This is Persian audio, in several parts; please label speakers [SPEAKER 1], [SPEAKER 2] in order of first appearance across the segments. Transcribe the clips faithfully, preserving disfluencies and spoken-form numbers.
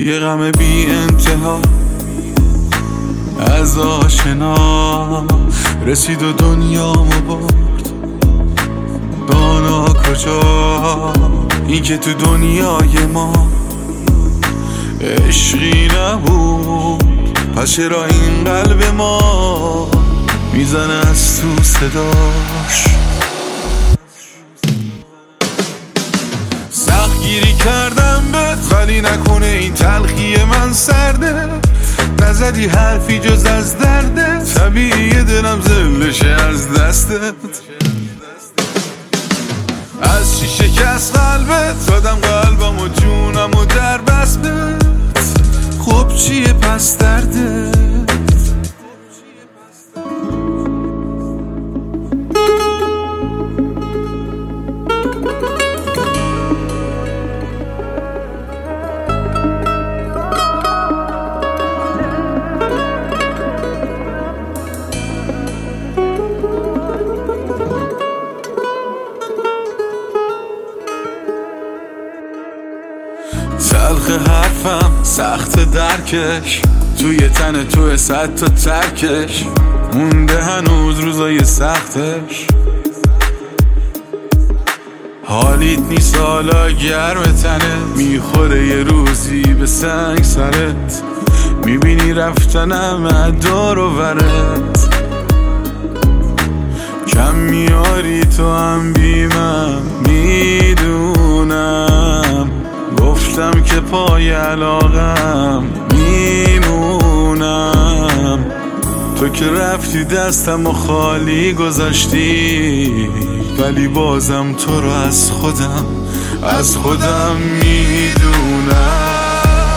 [SPEAKER 1] یه غم بی انتها از آشنا رسید و دنیامو برد. دانا کجا این که تو دنیای ما عشقی نبود، پس چرا این قلب ما میزنه از تو صداش؟ سخت گیری کردم بهت ولی نکنه این تلخی من سرده. نزدی حرفی جز از دردت، طبیعیه دلم زلشه از دستت. از چی شکست قلبت دادم قلبم و جونم و در بستت. خب چیه پس دردت؟ تلخ حرفم سخت درکش، توی تن توی صد تا ترکش مونده هنوز روزای سختش. حالیت نیست حالا گرم تنه، میخوره یه روزی به سنگ سرت. میبینی رفتنم دور و برت، کم میاری تو هم بی من میدونم. گفتم که پای علاقم میمونم، تو که رفتی دستم و خالی گذاشتی. ولی بازم تو رو از خودم از خودم میدونم.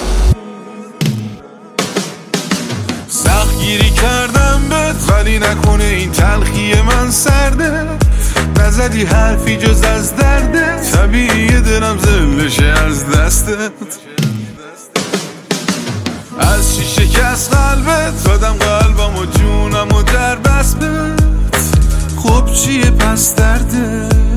[SPEAKER 1] سخت گیری کردم بهت ولی نکنه این تلخی من سرده. نزدی حرفی جز از دردت، طبیعیه دلم زلشه از دستت. از چی شکست قلبت دادم قلبم و جونم و در بستت. خب چیه پس دردت؟